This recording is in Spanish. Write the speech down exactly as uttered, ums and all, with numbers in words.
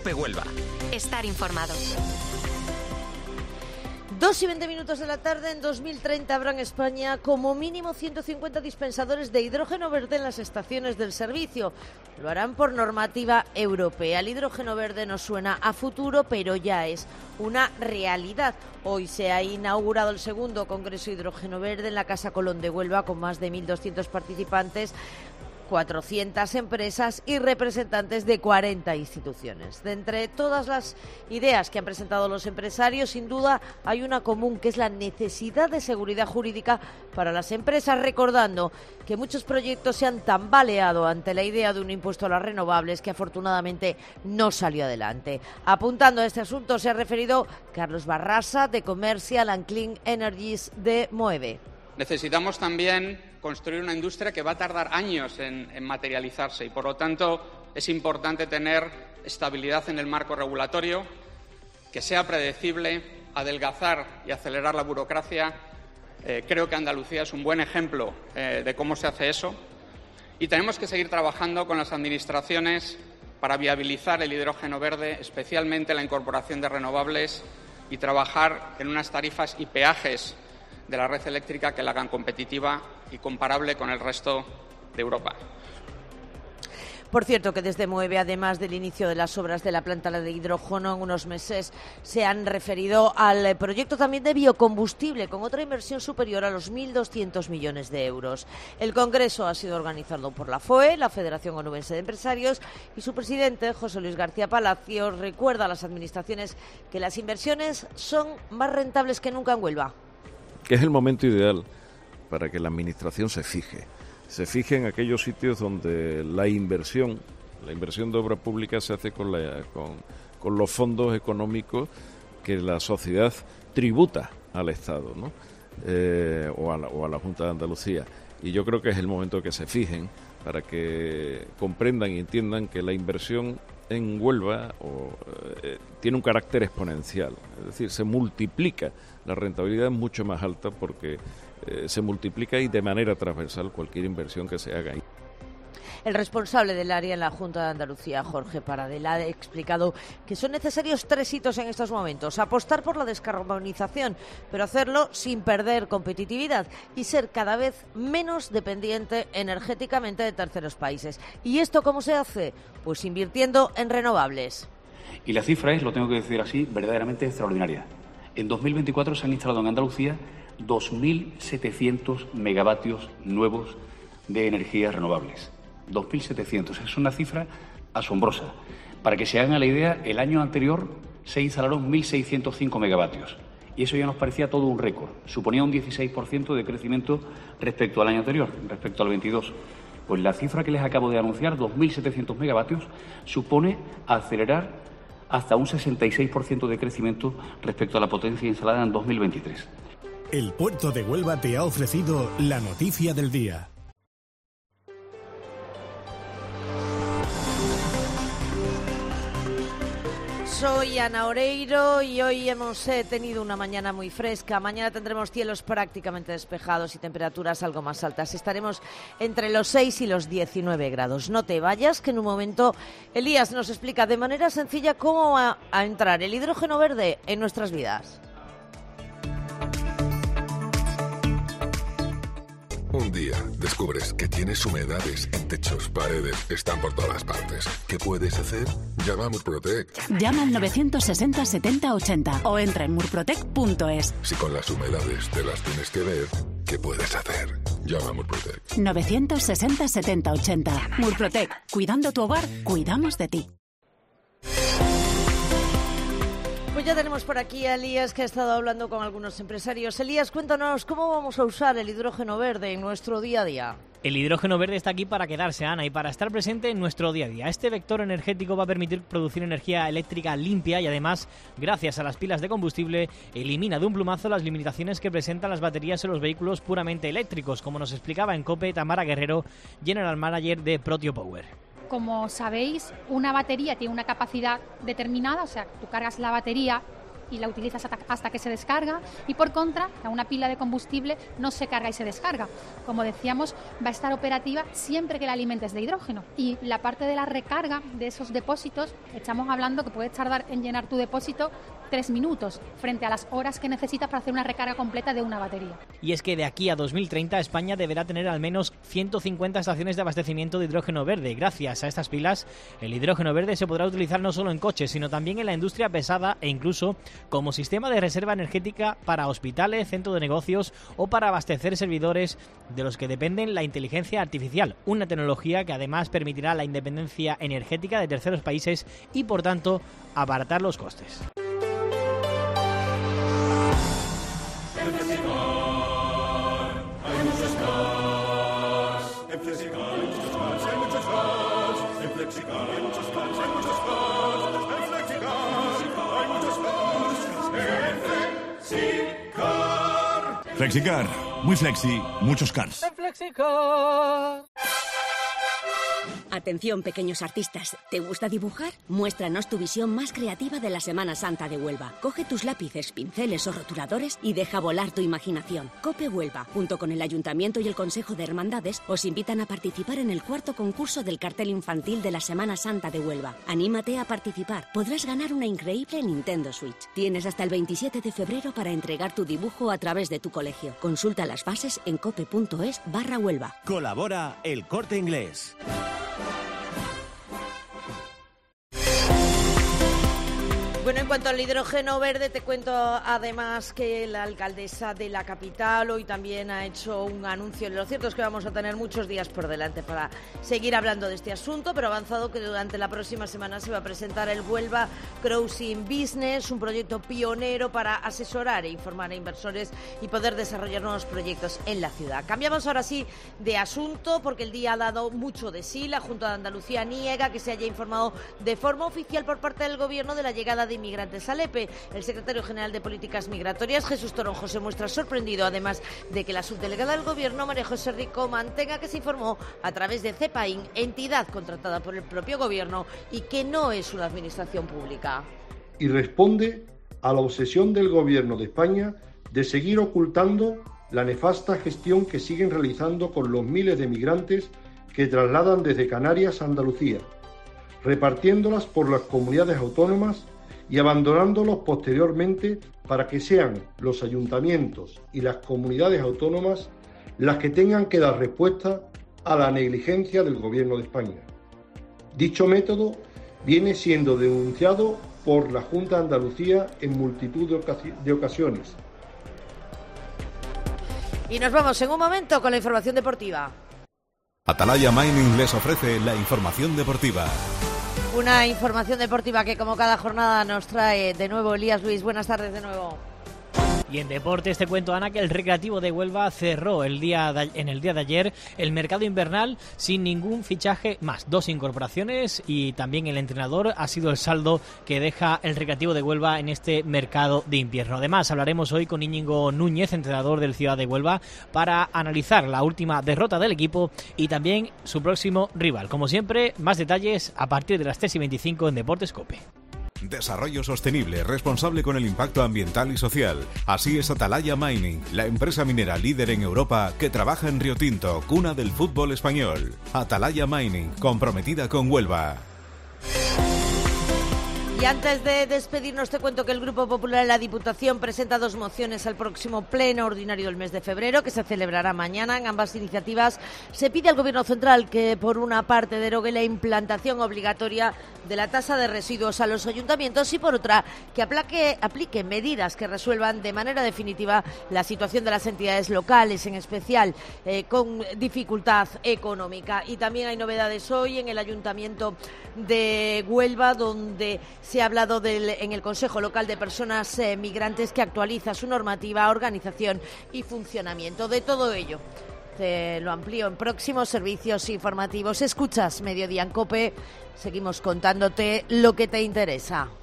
de Huelva. Estar informado. Dos y veinte minutos de la tarde. En dos mil treinta habrá en España como mínimo ciento cincuenta dispensadores de hidrógeno verde en las estaciones del servicio. Lo harán por normativa europea. El hidrógeno verde nos suena a futuro, pero ya es una realidad. Hoy se ha inaugurado el segundo Congreso Hidrógeno Verde en la Casa Colón de Huelva, con más de mil doscientos participantes, cuatrocientas empresas y representantes de cuarenta instituciones. De entre todas las ideas que han presentado los empresarios, sin duda hay una común, que es la necesidad de seguridad jurídica para las empresas, recordando que muchos proyectos se han tambaleado ante la idea de un impuesto a las renovables que afortunadamente no salió adelante. Apuntando a este asunto se ha referido Carlos Barrasa, de Commercial and Clean Energies de Moeve. Necesitamos también construir una industria que va a tardar años en, en materializarse y, por lo tanto, es importante tener estabilidad en el marco regulatorio, que sea predecible, adelgazar y acelerar la burocracia. Eh, creo que Andalucía es un buen ejemplo eh, de cómo se hace eso. Y tenemos que seguir trabajando con las administraciones para viabilizar el hidrógeno verde, especialmente la incorporación de renovables, y trabajar en unas tarifas y peajes de la red eléctrica que la hagan competitiva y comparable con el resto de Europa. Por cierto, que desde Moeve, además del inicio de las obras de la planta de hidrógeno en unos meses, se han referido al proyecto también de biocombustible, con otra inversión superior a los mil doscientos millones de euros. El Congreso ha sido organizado por la F O E, la Federación Onubense de Empresarios, y su presidente, José Luis García Palacio, recuerda a las administraciones que las inversiones son más rentables que nunca en Huelva. Que es el momento ideal para que la administración se fije, se fije en aquellos sitios donde la inversión, la inversión de obra pública se hace con, la, con, con los fondos económicos que la sociedad tributa al Estado, ¿no? eh, o, a la, o a la Junta de Andalucía. Y yo creo que es el momento que se fijen para que comprendan y entiendan que la inversión en Huelva o, eh, tiene un carácter exponencial, es decir, se multiplica, la rentabilidad es mucho más alta porque eh, se multiplica y de manera transversal cualquier inversión que se haga ahí. El responsable del área en la Junta de Andalucía, Jorge Paradela, ha explicado que son necesarios tres hitos en estos momentos: apostar por la descarbonización, pero hacerlo sin perder competitividad y ser cada vez menos dependiente energéticamente de terceros países. ¿Y esto cómo se hace? Pues invirtiendo en renovables. Y la cifra es, lo tengo que decir así, verdaderamente extraordinaria. En dos mil veinticuatro se han instalado en Andalucía dos mil setecientos megavatios nuevos de energías renovables. dos mil setecientos, es una cifra asombrosa. Para que se hagan la idea, el año anterior se instalaron mil seiscientos cinco megavatios y eso ya nos parecía todo un récord. Suponía un dieciséis por ciento de crecimiento respecto al año anterior, respecto al veintidós. Pues la cifra que les acabo de anunciar, dos mil setecientos megavatios, supone acelerar hasta un sesenta y seis por ciento de crecimiento respecto a la potencia instalada en dos mil veintitrés. El Puerto de Huelva te ha ofrecido la noticia del día. Soy Ana Oreiro y hoy hemos eh, tenido una mañana muy fresca. Mañana tendremos cielos prácticamente despejados y temperaturas algo más altas. Estaremos entre los seis y los diecinueve grados. No te vayas, que en un momento Elías nos explica de manera sencilla cómo va a entrar el hidrógeno verde en nuestras vidas. Un día descubres que tienes humedades en techos, paredes, están por todas partes. ¿Qué puedes hacer? Llama a Murprotec. Llama al novecientos sesenta setenta ochenta o entra en murprotec punto es. Si con las humedades te las tienes que ver, ¿qué puedes hacer? Llama a Murprotec. novecientos sesenta setenta ochenta. Murprotec. Cuidando tu hogar, cuidamos de ti. Pues ya tenemos por aquí a Elías, que ha estado hablando con algunos empresarios. Elías, cuéntanos, ¿cómo vamos a usar el hidrógeno verde en nuestro día a día? El hidrógeno verde está aquí para quedarse, Ana, y para estar presente en nuestro día a día. Este vector energético va a permitir producir energía eléctrica limpia y además, gracias a las pilas de combustible, elimina de un plumazo las limitaciones que presentan las baterías en los vehículos puramente eléctricos, como nos explicaba en COPE Tamara Guerrero, General Manager de Protio Power. Como sabéis, una batería tiene una capacidad determinada, o sea, tú cargas la batería y la utilizas hasta, hasta que se descarga, y por contra, una pila de combustible no se carga y se descarga. Como decíamos, va a estar operativa siempre que la alimentes de hidrógeno. Y la parte de la recarga de esos depósitos, estamos hablando que puedes tardar en llenar tu depósito tres minutos, frente a las horas que necesitas para hacer una recarga completa de una batería. Y es que de aquí a dos mil treinta España deberá tener al menos ciento cincuenta estaciones de abastecimiento de hidrógeno verde. Gracias a estas pilas, el hidrógeno verde se podrá utilizar no solo en coches, sino también en la industria pesada e incluso como sistema de reserva energética para hospitales, centros de negocios o para abastecer servidores de los que dependen la inteligencia artificial, una tecnología que además permitirá la independencia energética de terceros países y, por tanto, abaratar los costes. Flexicar, muy flexi, muchos cars. Flexicar. Atención, pequeños artistas, ¿te gusta dibujar? Muéstranos tu visión más creativa de la Semana Santa de Huelva. Coge tus lápices, pinceles o rotuladores y deja volar tu imaginación. Cope Huelva, junto con el Ayuntamiento y el Consejo de Hermandades, os invitan a participar en el cuarto concurso del cartel infantil de la Semana Santa de Huelva. Anímate a participar. Podrás ganar una increíble Nintendo Switch. Tienes hasta el veintisiete de febrero para entregar tu dibujo a través de tu colegio. Consulta las bases en cope.es barra Huelva. Colabora El Corte Inglés. Bueno, en cuanto al hidrógeno verde, te cuento además que la alcaldesa de la capital hoy también ha hecho un anuncio. Lo cierto es que vamos a tener muchos días por delante para seguir hablando de este asunto, pero ha avanzado que durante la próxima semana se va a presentar el Huelva Crossing Business, un proyecto pionero para asesorar e informar a inversores y poder desarrollar nuevos proyectos en la ciudad. Cambiamos ahora sí de asunto porque el día ha dado mucho de sí. La Junta de Andalucía niega que se haya informado de forma oficial por parte del Gobierno de la llegada de inmigrantes al E P E. El secretario general de Políticas Migratorias, Jesús Toronjo, se muestra sorprendido, además de que la subdelegada del Gobierno, María José Rico, mantenga que se informó a través de CEPAIN, entidad contratada por el propio Gobierno y que no es una administración pública. Y responde a la obsesión del Gobierno de España de seguir ocultando la nefasta gestión que siguen realizando con los miles de migrantes que trasladan desde Canarias a Andalucía, repartiéndolas por las comunidades autónomas y abandonándolos posteriormente para que sean los ayuntamientos y las comunidades autónomas las que tengan que dar respuesta a la negligencia del Gobierno de España. Dicho método viene siendo denunciado por la Junta de Andalucía en multitud de, ocasi- de ocasiones. Y nos vamos en un momento con la información deportiva. Atalaya Mining les ofrece la información deportiva. Una información deportiva que como cada jornada nos trae de nuevo Elías Luis. Buenas tardes de nuevo. Y en deportes te cuento, Ana, que el Recreativo de Huelva cerró el día de, en el día de ayer el mercado invernal sin ningún fichaje más. Dos incorporaciones y también el entrenador ha sido el saldo que deja el Recreativo de Huelva en este mercado de invierno. Además, hablaremos hoy con Íñigo Núñez, entrenador del Ciudad de Huelva, para analizar la última derrota del equipo y también su próximo rival. Como siempre, más detalles a partir de las tres y veinticinco en Deportes COPE. Desarrollo sostenible, responsable con el impacto ambiental y social. Así es Atalaya Mining, la empresa minera líder en Europa que trabaja en Río Tinto, cuna del fútbol español. Atalaya Mining, comprometida con Huelva. Y antes de despedirnos te cuento que el Grupo Popular en la Diputación presenta dos mociones al próximo pleno ordinario del mes de febrero, que se celebrará mañana. En ambas iniciativas se pide al Gobierno central que, por una parte, derogue la implantación obligatoria de la tasa de residuos a los ayuntamientos y, por otra, que aplaque, aplique medidas que resuelvan de manera definitiva la situación de las entidades locales, en especial eh, con dificultad económica. Y también hay novedades hoy en el Ayuntamiento de Huelva, donde se ha hablado del, en el Consejo Local de Personas eh, Migrantes, que actualiza su normativa, organización y funcionamiento. De todo ello te lo amplío en próximos servicios informativos. Escuchas Mediodía en COPE, seguimos contándote lo que te interesa.